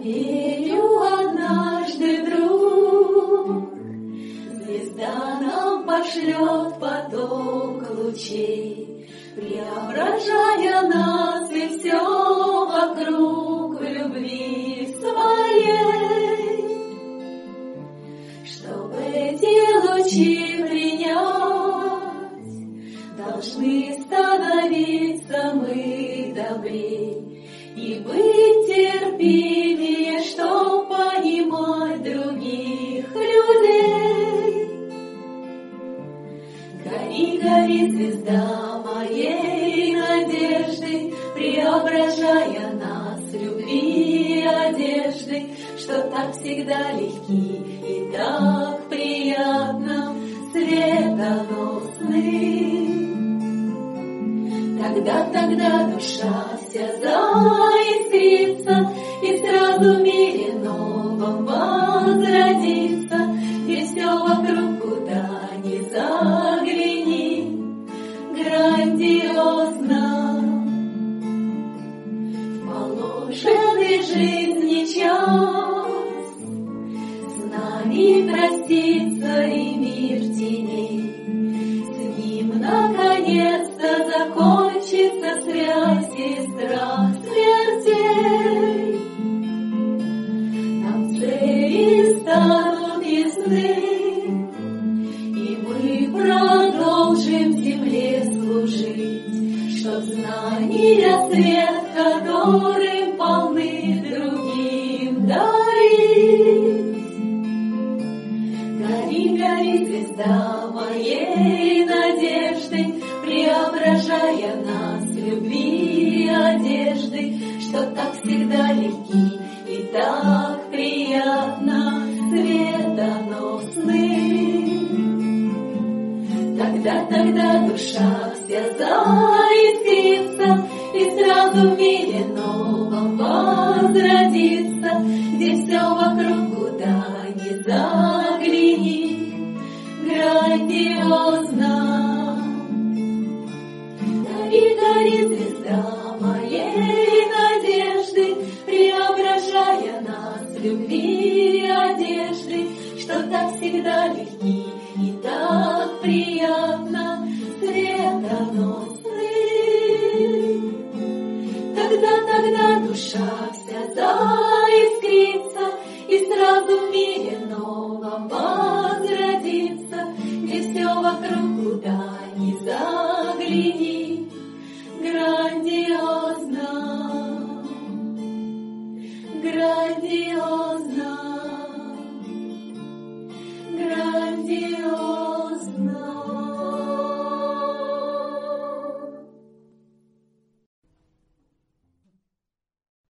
верю, однажды вдруг звезда нам пошлет поток лучей, преображая нас и все вокруг в любви своей. Чтобы эти лучи принять, должны становиться мы добрей и быть терпимее, чтоб понимать других людей. Гори, гори, звезда моей надежды, преображая нас любви и одежды, что так всегда легки и так приятно светоносны. Тогда душа вся заискрится, и сразу в мире новом возродится, и все вокруг куда ни загляни грандиозно. Положенный жизни час с нами простится и мир теней, с ним наконец-то закончится связь и страх смертей. Нам цели станут ясны, и мы продолжим земле служить, чтоб знания свет, которым полны, другим дарить. Гори, гори, звезда моей надежды, преображая нас любви и одежды, что так всегда легки и так приятно светоносны. Тогда душа вся заискрится, и сразу в мире новом возродится, где все вокруг куда ни загляни грандиозно. Гори, гори, звезда моей надежды, преображая нас любви и одежды, что так всегда легки и так приятно светоносны. Тогда душа вся заискрится, и сразу в мире новом возродится, где все вокруг куда ни загляни